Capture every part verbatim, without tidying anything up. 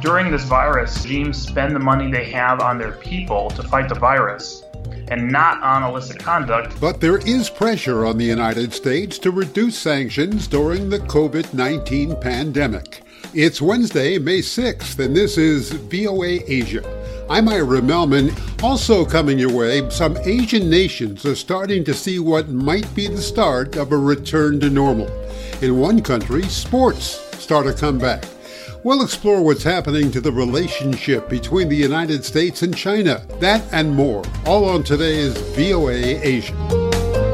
during this virus, regimes spend the money they have on their people to fight the virus and not on illicit conduct. But there is pressure on the United States to reduce sanctions during the covid nineteen pandemic. It's Wednesday, May sixth, and this is V O A Asia. I'm Ira Melman. Also coming your way, some Asian nations are starting to see what might be the start of a return to normal. In one country, sports start a comeback. We'll explore what's happening to the relationship between the United States and China. That and more, all on today's V O A Asia.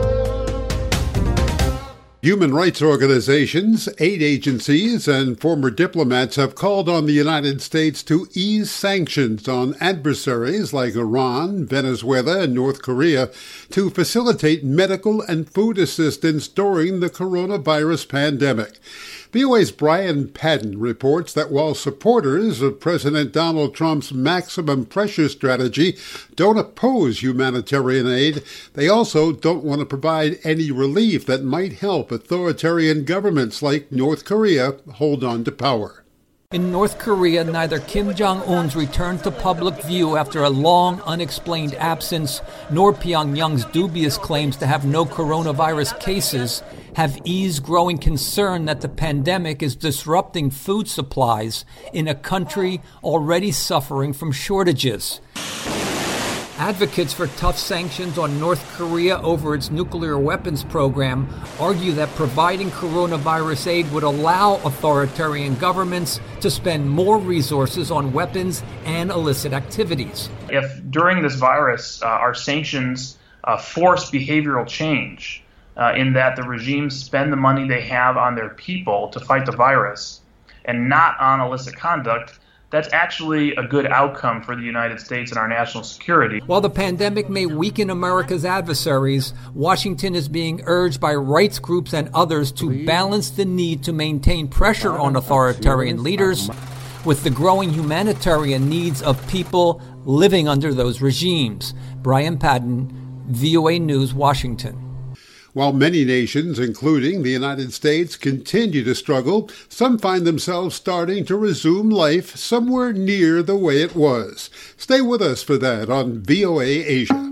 Human rights organizations, aid agencies, and former diplomats have called on the United States to ease sanctions on adversaries like Iran, Venezuela, and North Korea to facilitate medical and food assistance during the coronavirus pandemic. V O A's Brian Padden reports that while supporters of President Donald Trump's maximum pressure strategy don't oppose humanitarian aid, they also don't want to provide any relief that might help authoritarian governments like North Korea hold on to power. In North Korea, neither Kim Jong-un's return to public view after a long, unexplained absence, nor Pyongyang's dubious claims to have no coronavirus cases have eased growing concern that the pandemic is disrupting food supplies in a country already suffering from shortages. Advocates for tough sanctions on North Korea over its nuclear weapons program argue that providing coronavirus aid would allow authoritarian governments to spend more resources on weapons and illicit activities. If during this virus uh, our sanctions uh, force behavioral change, uh, in that the regimes spend the money they have on their people to fight the virus and not on illicit conduct, that's actually a good outcome for the United States and our national security. While the pandemic may weaken America's adversaries, Washington is being urged by rights groups and others to balance the need to maintain pressure on authoritarian leaders with the growing humanitarian needs of people living under those regimes. Brian Padden, V O A News, Washington. While many nations, including the United States, continue to struggle, some find themselves starting to resume life somewhere near the way it was. Stay with us for that on V O A Asia.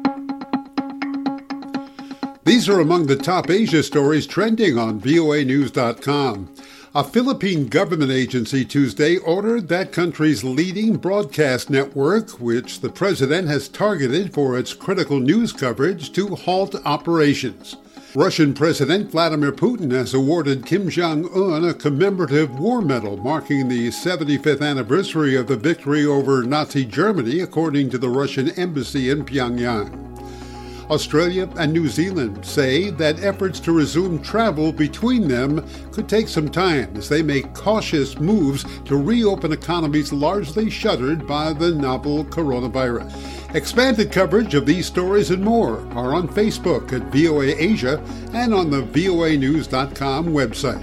These are among the top Asia stories trending on V O A news dot com. A Philippine government agency Tuesday ordered that country's leading broadcast network, which the president has targeted for its critical news coverage, to halt operations. Russian President Vladimir Putin has awarded Kim Jong-un a commemorative war medal marking the seventy-fifth anniversary of the victory over Nazi Germany, according to the Russian embassy in Pyongyang. Australia and New Zealand say that efforts to resume travel between them could take some time as they make cautious moves to reopen economies largely shuttered by the novel coronavirus. Expanded coverage of these stories and more are on Facebook at V O A Asia and on the V O A news dot com website.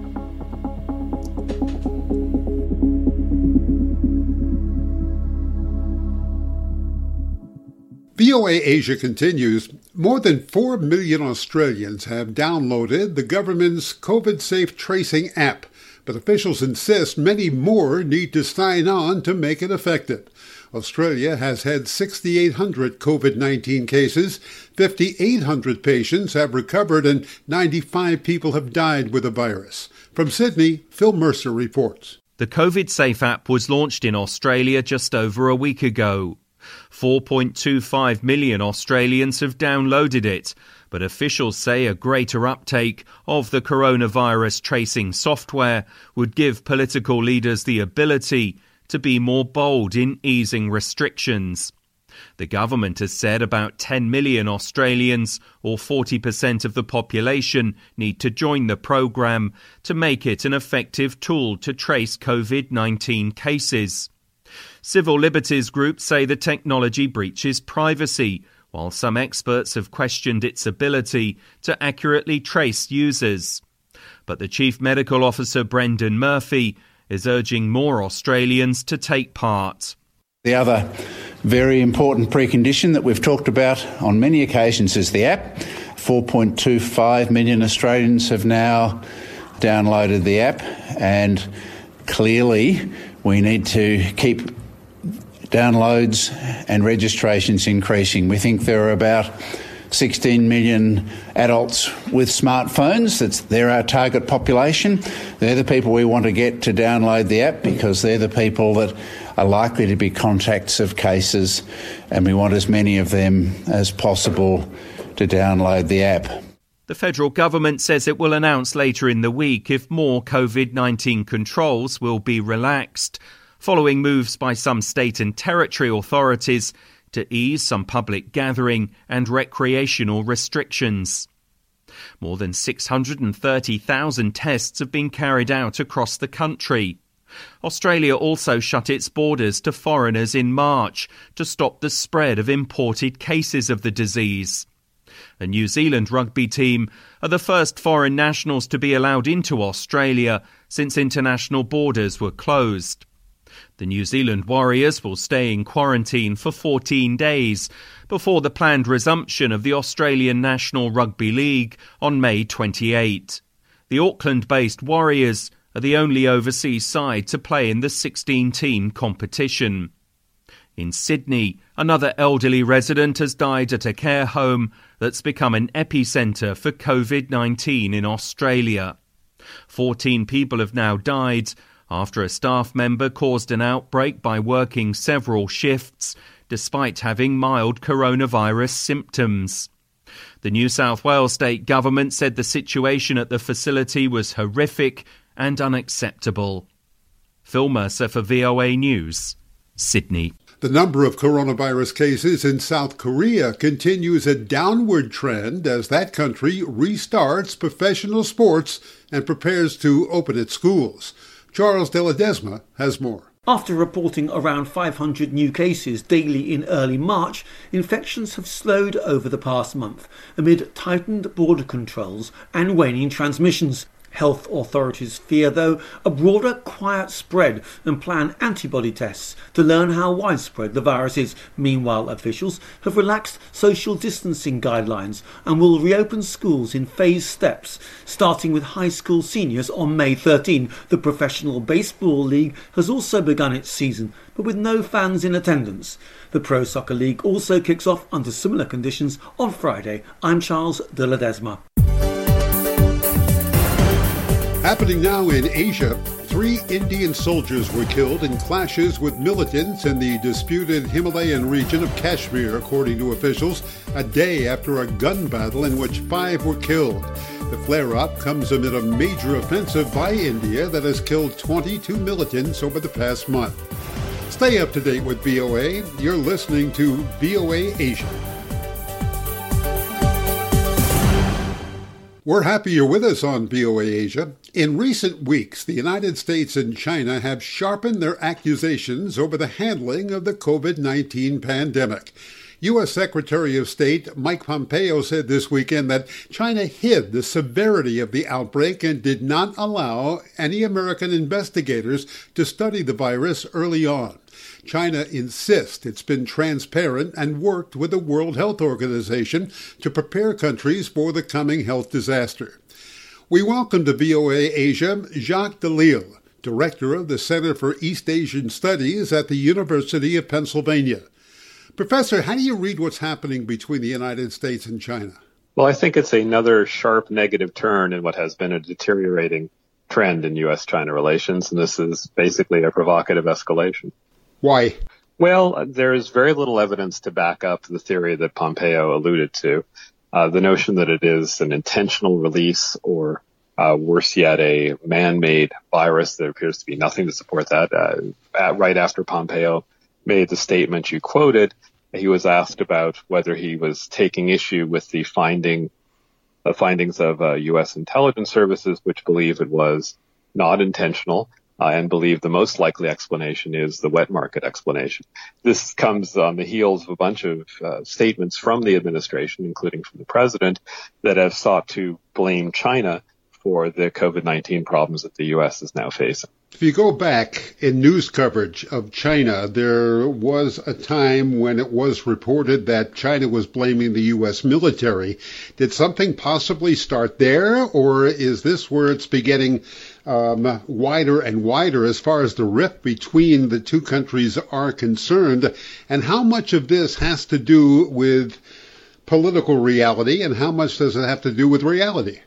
V O A Asia continues. More than four million Australians have downloaded the government's COVID-safe tracing app, but officials insist many more need to sign on to make it effective. Australia has had six thousand eight hundred COVID nineteen cases, five thousand eight hundred patients have recovered, and ninety-five people have died with the virus. From Sydney, Phil Mercer reports. The COVID-safe app was launched in Australia just over a week ago. four point two five million Australians have downloaded it, but officials say a greater uptake of the coronavirus tracing software would give political leaders the ability to be more bold in easing restrictions. The government has said about ten million Australians, or forty percent of the population, need to join the programme to make it an effective tool to trace COVID nineteen cases. Civil liberties groups say the technology breaches privacy, while some experts have questioned its ability to accurately trace users. But the Chief Medical Officer, Brendan Murphy, is urging more Australians to take part. The other very important precondition that we've talked about on many occasions is the app. four point two five million Australians have now downloaded the app, and Clearly, we need to keep downloads and registrations increasing. We think there are about sixteen million adults with smartphones. That's, they're our target population. They're the people we want to get to download the app because they're the people that are likely to be contacts of cases, and we want as many of them as possible to download the app. The federal government says it will announce later in the week if more COVID nineteen controls will be relaxed, following moves by some state and territory authorities to ease some public gathering and recreational restrictions. More than six hundred thirty thousand tests have been carried out across the country. Australia also shut its borders to foreigners in March to stop the spread of imported cases of the disease. A New Zealand rugby team are the first foreign nationals to be allowed into Australia since international borders were closed. The New Zealand Warriors will stay in quarantine for fourteen days before the planned resumption of the Australian National Rugby League on May twenty-eighth. The Auckland-based Warriors are the only overseas side to play in the sixteen-team competition. In Sydney, another elderly resident has died at a care home that's become an epicentre for COVID nineteen in Australia. Fourteen people have now died after a staff member caused an outbreak by working several shifts, despite having mild coronavirus symptoms. The New South Wales state government said the situation at the facility was horrific and unacceptable. Phil Mercer for V O A News, Sydney. The number of coronavirus cases in South Korea continues a downward trend as that country restarts professional sports and prepares to open its schools. Charles de Ledesma has more. After reporting around five hundred new cases daily in early March, infections have slowed over the past month amid tightened border controls and waning transmissions. Health authorities fear, though, a broader quiet spread and plan antibody tests to learn how widespread the virus is. Meanwhile, officials have relaxed social distancing guidelines and will reopen schools in phased steps, starting with high school seniors on May thirteenth. The Professional Baseball League has also begun its season, but with no fans in attendance. The Pro Soccer League also kicks off under similar conditions on Friday. I'm Charles de Ledesma. Happening now in Asia, three Indian soldiers were killed in clashes with militants in the disputed Himalayan region of Kashmir, according to officials, a day after a gun battle in which five were killed. The flare-up comes amid a major offensive by India that has killed twenty-two militants over the past month. Stay up to date with V O A. You're listening to V O A Asia. We're happy you're with us on V O A Asia. In recent weeks, the United States and China have sharpened their accusations over the handling of the COVID nineteen pandemic. U S Secretary of State Mike Pompeo said this weekend that China hid the severity of the outbreak and did not allow any American investigators to study the virus early on. China insists it's been transparent and worked with the World Health Organization to prepare countries for the coming health disaster. We welcome to V O A Asia Jacques Delisle, Director of the Center for East Asian Studies at the University of Pennsylvania. Professor, how do you read what's happening between the United States and China? Well, I think it's another sharp negative turn in what has been a deteriorating trend in U S China relations, and this is basically a provocative escalation. Why? Well, there is very little evidence to back up the theory that Pompeo alluded to. Uh, the notion that it is an intentional release or, uh, worse yet, a man-made virus, there appears to be nothing to support that. Uh, at, right after Pompeo made the statement you quoted, he was asked about whether he was taking issue with the finding, the findings of uh, U S intelligence services, which believe it was not intentional. Uh, and believe the most likely explanation is the wet market explanation. This comes on the heels of a bunch of uh, statements from the administration, including from the president, that have sought to blame China for the COVID nineteen problems that the U S is now facing. If you go back in news coverage of China, there was a time when it was reported that China was blaming the U S military. Did something possibly start there, or is this where it's beginning um, wider and wider as far as the rift between the two countries are concerned? And how much of this has to do with political reality, and how much does it have to do with reality?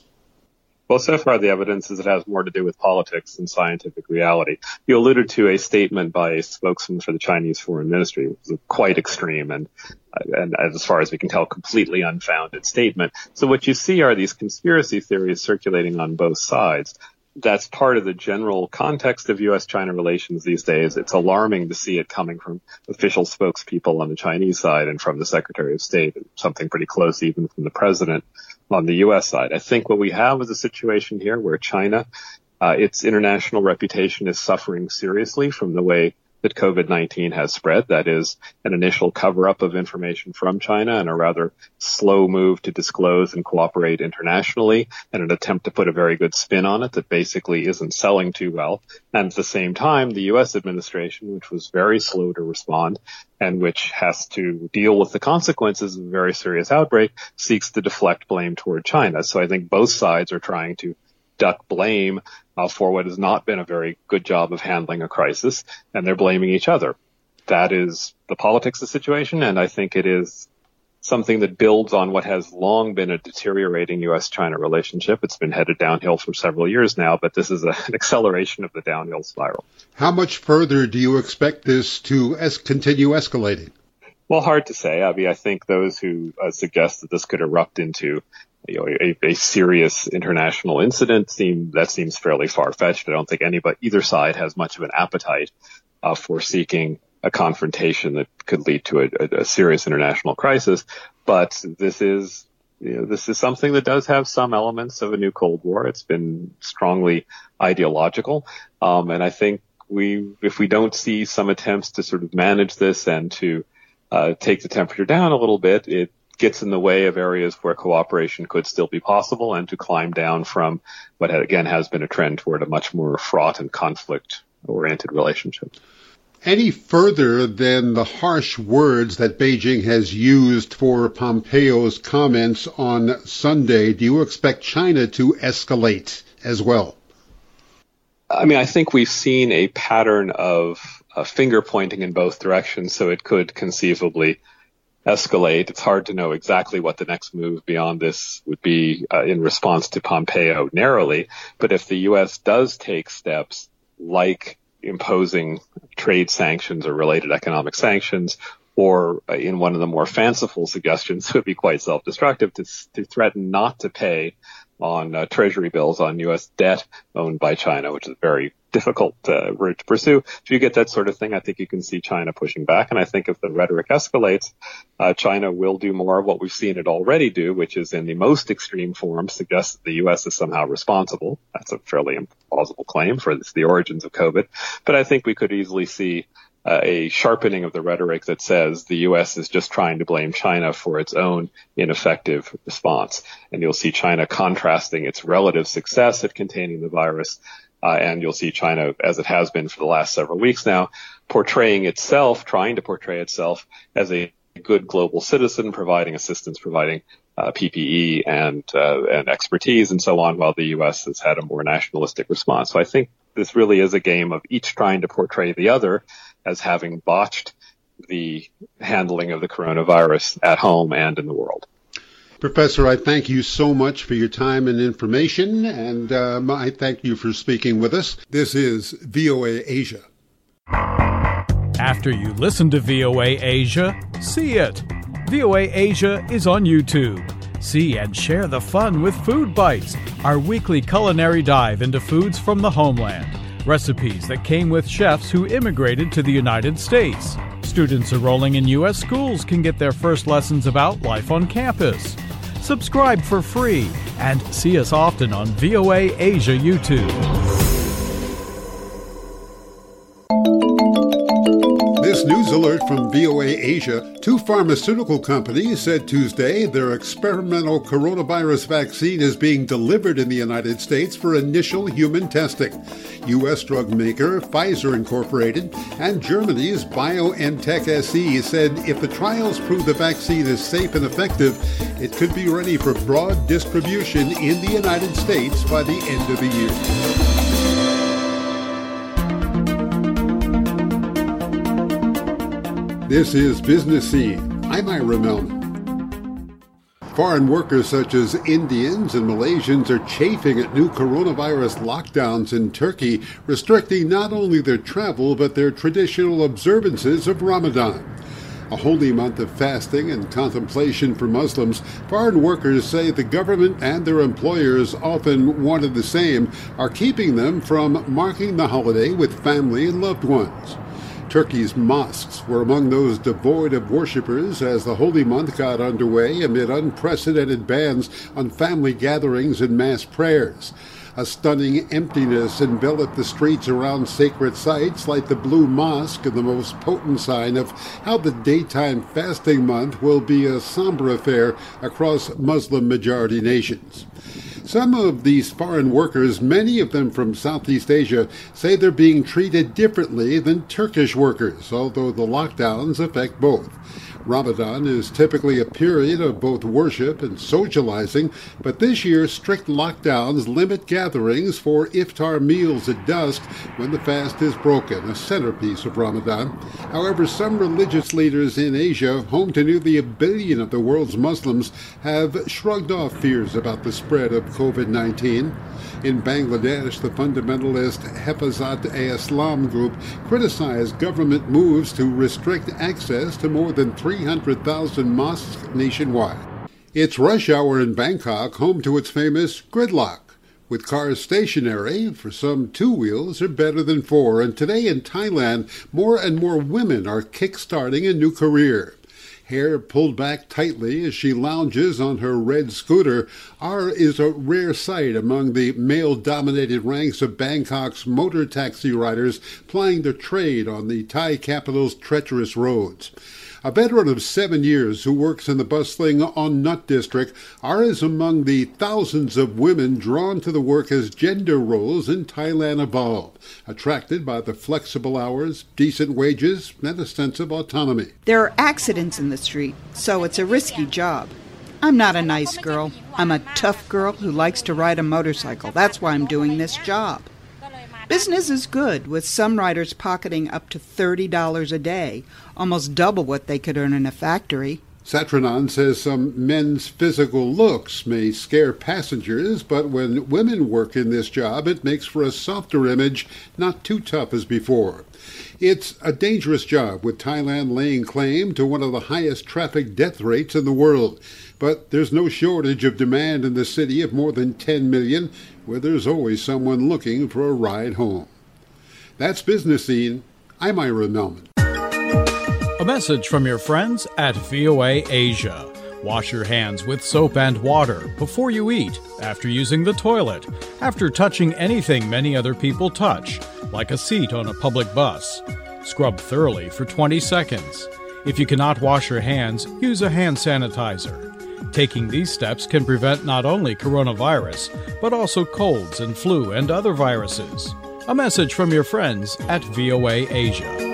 Well, so far the evidence is it has more to do with politics than scientific reality. You alluded to a statement by a spokesman for the Chinese Foreign Ministry, which was quite extreme and, and as far as we can tell, completely unfounded statement. So what you see are these conspiracy theories circulating on both sides. That's part of the general context of U S China relations these days. It's alarming to see it coming from official spokespeople on the Chinese side and from the Secretary of State, and something pretty close even from the president on the U S side. I think what we have is a situation here where China, uh, its international reputation is suffering seriously from the way that COVID nineteen has spread. That is an initial cover-up of information from China and a rather slow move to disclose and cooperate internationally, and an attempt to put a very good spin on it that basically isn't selling too well. And at the same time, the U S administration, which was very slow to respond and which has to deal with the consequences of a very serious outbreak, seeks to deflect blame toward China. So I think both sides are trying to duck blame uh, for what has not been a very good job of handling a crisis, and they're blaming each other. That is the politics of the situation, and I think it is something that builds on what has long been a deteriorating U S China relationship. It's been headed downhill for several years now, but this is a, an acceleration of the downhill spiral. How much further do you expect this to es- continue escalating? Well, hard to say. I mean, I think those who uh, suggest that this could erupt into you know, a, a serious international incident seem that seems fairly far-fetched. I don't think anybody, either side, has much of an appetite uh, for seeking a confrontation that could lead to a, a, a serious international crisis. But this is, you know, this is something that does have some elements of a new Cold War. It's been strongly ideological, um, and I think we, if we don't see some attempts to sort of manage this and to uh, take the temperature down a little bit, it gets in the way of areas where cooperation could still be possible, and to climb down from what, again, has been a trend toward a much more fraught and conflict-oriented relationship. Any further than the harsh words that Beijing has used for Pompeo's comments on Sunday, do you expect China to escalate as well? I mean, I think we've seen a pattern of uh, finger-pointing in both directions, so it could conceivably escalate. It's hard to know exactly what the next move beyond this would be uh, in response to Pompeo narrowly. But if the U S does take steps like imposing trade sanctions or related economic sanctions, or uh, in one of the more fanciful suggestions, it would be quite self-destructive to, to threaten not to pay on uh, treasury bills on U S debt owned by China, which is very difficult uh, route to pursue. If you get that sort of thing, I think you can see China pushing back. And I think if the rhetoric escalates, uh, China will do more of what we've seen it already do, which is in the most extreme form suggest that the U S is somehow responsible. That's a fairly implausible claim for this, the origins of COVID. But I think we could easily see Uh, a sharpening of the rhetoric that says the U S is just trying to blame China for its own ineffective response. And you'll see China contrasting its relative success at containing the virus, uh, and you'll see China, as it has been for the last several weeks now, portraying itself, trying to portray itself as a good global citizen, providing assistance, providing uh, P P E and uh, and expertise and so on, while the U S has had a more nationalistic response. So I think this really is a game of each trying to portray the other as having botched the handling of the coronavirus at home and in the world. Professor, I thank you so much for your time and information, and um, I thank you for speaking with us. This is V O A Asia. After you listen to V O A Asia, see it. V O A Asia is on YouTube. See and share the fun with Food Bites, our weekly culinary dive into foods from the homeland. Recipes that came with chefs who immigrated to the United States. Students enrolling in U S schools can get their first lessons about life on campus. Subscribe for free and see us often on V O A Asia YouTube. This news alert from V O A Asia. Two pharmaceutical companies said Tuesday their experimental coronavirus vaccine is being delivered in the United States for initial human testing. U S drug maker Pfizer Incorporated and Germany's BioNTech S E said if the trials prove the vaccine is safe and effective, it could be ready for broad distribution in the United States by the end of the year. This is Business Scene. I'm Ira Melman. Foreign workers such as Indians and Malaysians are chafing at new coronavirus lockdowns in Turkey, restricting not only their travel but their traditional observances of Ramadan. A holy month of fasting and contemplation for Muslims, foreign workers say the government and their employers, often one and the same, are keeping them from marking the holiday with family and loved ones. Turkey's mosques were among those devoid of worshippers as the holy month got underway amid unprecedented bans on family gatherings and mass prayers. A stunning emptiness enveloped the streets around sacred sites like the Blue Mosque, the most potent sign of how the daytime fasting month will be a somber affair across Muslim-majority nations. Some of these foreign workers, many of them from Southeast Asia, say they're being treated differently than Turkish workers, although the lockdowns affect both. Ramadan is typically a period of both worship and socializing, but this year strict lockdowns limit gatherings for iftar meals at dusk when the fast is broken, a centerpiece of Ramadan. However, some religious leaders in Asia, home to nearly a billion of the world's Muslims, have shrugged off fears about the spread of covid nineteen. In Bangladesh, the fundamentalist Hefazat-e-Islam group criticized government moves to restrict access to more than three hundred thousand mosques nationwide. It's rush hour in Bangkok, home to its famous gridlock. With cars stationary, for some two wheels are better than four, and today in Thailand, more and more women are kick-starting a new career. Hair pulled back tightly as she lounges on her red scooter, R is a rare sight among the male-dominated ranks of Bangkok's motor taxi riders plying their trade on the Thai capital's treacherous roads. A veteran of seven years who works in the bustling On Nut district, R is among the thousands of women drawn to the work as gender roles in Thailand evolve, attracted by the flexible hours, decent wages, and a sense of autonomy. There are accidents in the street, so it's a risky job. I'm not a nice girl. I'm a tough girl who likes to ride a motorcycle. That's why I'm doing this job. Business is good, with some riders pocketing up to thirty dollars a day, almost double what they could earn in a factory. Satranan says some men's physical looks may scare passengers, but when women work in this job, it makes for a softer image, not too tough as before. It's a dangerous job, with Thailand laying claim to one of the highest traffic death rates in the world. But there's no shortage of demand in the city of more than ten million, where there's always someone looking for a ride home. That's Business Scene. I'm Ira Melman. A message from your friends at V O A Asia. Wash your hands with soap and water before you eat, after using the toilet, after touching anything many other people touch, like a seat on a public bus. Scrub thoroughly for twenty seconds. If you cannot wash your hands, use a hand sanitizer. Taking these steps can prevent not only coronavirus, but also colds and flu and other viruses. A message from your friends at V O A Asia.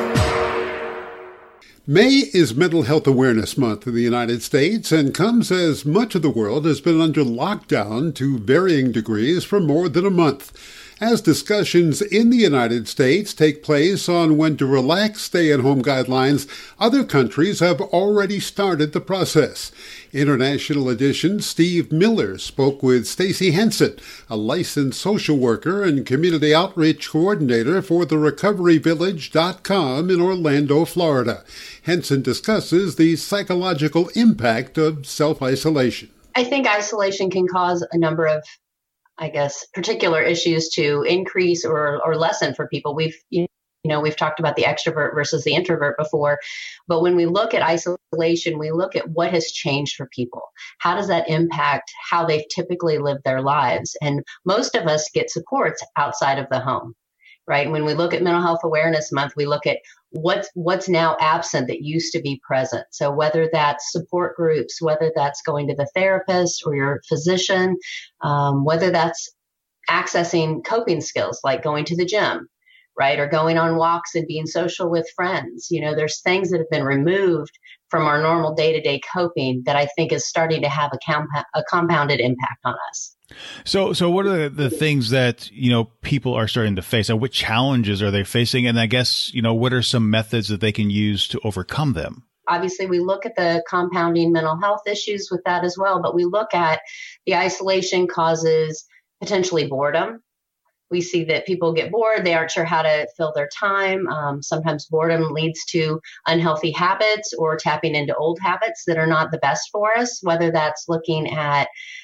May is Mental Health Awareness Month in the United States and comes as much of the world has been under lockdown to varying degrees for more than a month. As discussions in the United States take place on when to relax stay-at-home guidelines, other countries have already started the process. International Edition Steve Miller spoke with Stacy Henson, a licensed social worker and community outreach coordinator for the recovery village dot com in Orlando, Florida. Henson discusses the psychological impact of self-isolation. I think isolation can cause a number of I guess, particular issues to increase or, or lessen for people. We've, you know, we've talked about the extrovert versus the introvert before, but when we look at isolation, we look at what has changed for people. How does that impact how they've typically lived their lives? And most of us get supports outside of the home. right? And when we look at Mental Health Awareness Month, we look at what's what's now absent that used to be present. So whether that's support groups, whether that's going to the therapist or your physician, um, whether that's accessing coping skills like going to the gym, right? Or going on walks and being social with friends. You know, there's things that have been removed from our normal day-to-day coping that I think is starting to have a, comp- a compounded impact on us. So, so what are the, the things that, you know, people are starting to face? And what challenges are they facing? And I guess, you know, what are some methods that they can use to overcome them? Obviously, we look at the compounding mental health issues with that as well, but we look at the isolation causes potentially boredom. We see that people get bored. They aren't sure how to fill their time. Um, sometimes boredom leads to unhealthy habits or tapping into old habits that are not the best for us, whether that's looking at,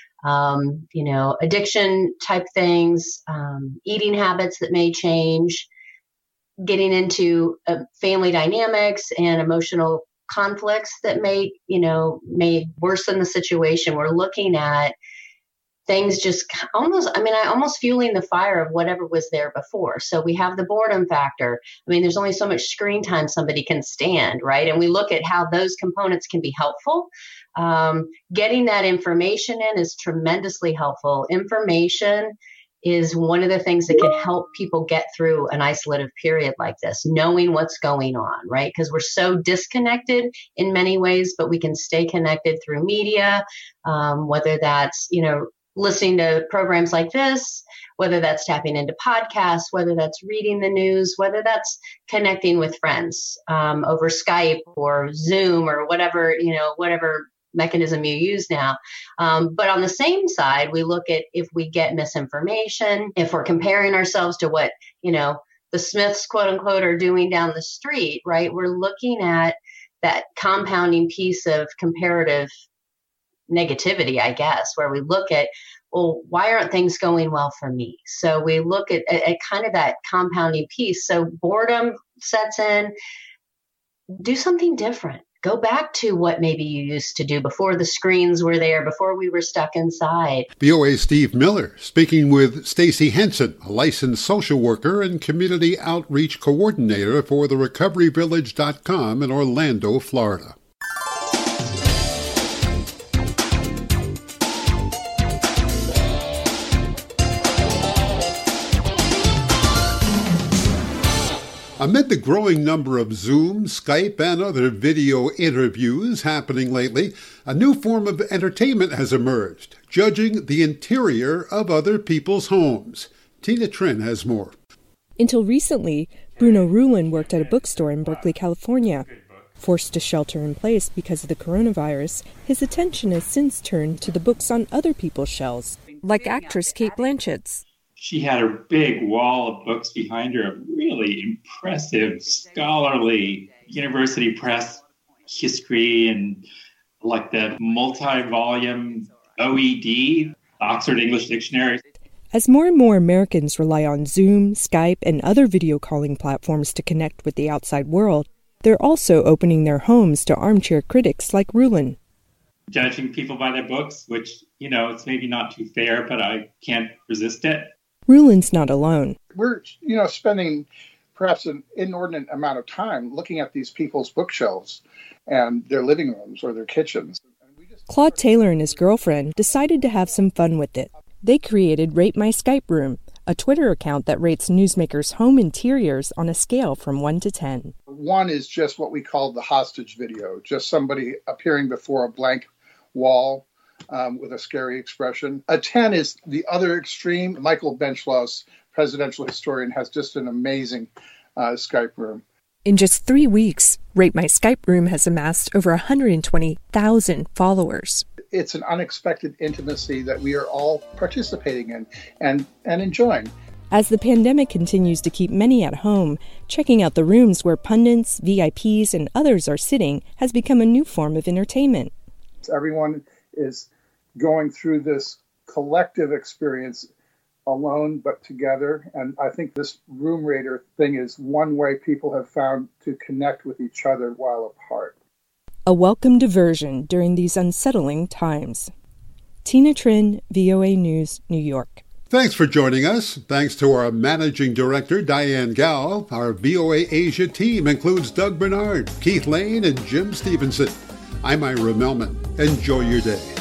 um, you know, addiction type things, um, eating habits that may change, getting into uh, family dynamics and emotional conflicts that may, you know, may worsen the situation. We're looking at things just almost, I mean, I almost fueling the fire of whatever was there before. So we have the boredom factor. I mean, there's only so much screen time somebody can stand, right? And we look at how those components can be helpful. Um, getting that information in is tremendously helpful. Information is one of the things that can help people get through an isolative period like this, knowing what's going on, right? Because we're so disconnected in many ways, but we can stay connected through media, um, whether that's, you know, listening to programs like this, whether that's tapping into podcasts, whether that's reading the news, whether that's connecting with friends um, over Skype or Zoom or whatever, you know, whatever mechanism you use now. Um, but on the same side, we look at if we get misinformation, if we're comparing ourselves to what, you know, the Smiths, quote unquote, are doing down the street, right? We're looking at that compounding piece of comparative negativity, I guess, where we look at, well, why aren't things going well for me? So we look at, at, at kind of that compounding piece. So boredom sets in, do something different. Go back to what maybe you used to do before the screens were there, before we were stuck inside. V O A's Steve Miller speaking with Stacy Henson, a licensed social worker and community outreach coordinator for the recovery village dot com in Orlando, Florida. Amid the growing number of Zoom, Skype, and other video interviews happening lately, a new form of entertainment has emerged, judging the interior of other people's homes. Tina Trin has more. Until recently, Bruno Ruhlin worked at a bookstore in Berkeley, California. Forced to shelter in place because of the coronavirus, his attention has since turned to the books on other people's shelves, like actress Cate Blanchett's. She had a big wall of books behind her of really impressive, scholarly, university press history and like the multi-volume O E D, Oxford English Dictionary. As more and more Americans rely on Zoom, Skype, and other video calling platforms to connect with the outside world, they're also opening their homes to armchair critics like Ruhlin. Judging people by their books, which, you know, it's maybe not too fair, but I can't resist it. Ruhlin's not alone. We're, you know, spending perhaps an inordinate amount of time looking at these people's bookshelves and their living rooms or their kitchens. Claude Taylor and his girlfriend decided to have some fun with it. They created Rate My Skype Room, a Twitter account that rates newsmakers' home interiors on a scale from one to ten. One is just what we call the hostage video, just somebody appearing before a blank wall um, with a scary expression. A ten is the other extreme. Michael Benchlauss, presidential historian, has just an amazing uh, Skype room. In just three weeks, Rate My Skype Room has amassed over one hundred twenty thousand followers. It's an unexpected intimacy that we are all participating in and, and enjoying. As the pandemic continues to keep many at home, checking out the rooms where pundits, V I Ps, and others are sitting has become a new form of entertainment. Everyone is going through this collective experience alone but together, and I think this Room Rater thing is one way people have found to connect with each other while apart. A welcome diversion during these unsettling times. Tina Trin, V O A News, New York. Thanks for joining us. Thanks to our Managing Director, Diane Gao. Our V O A Asia team includes Doug Bernard, Keith Lane, and Jim Stevenson. I'm Ira Melman. Enjoy your day.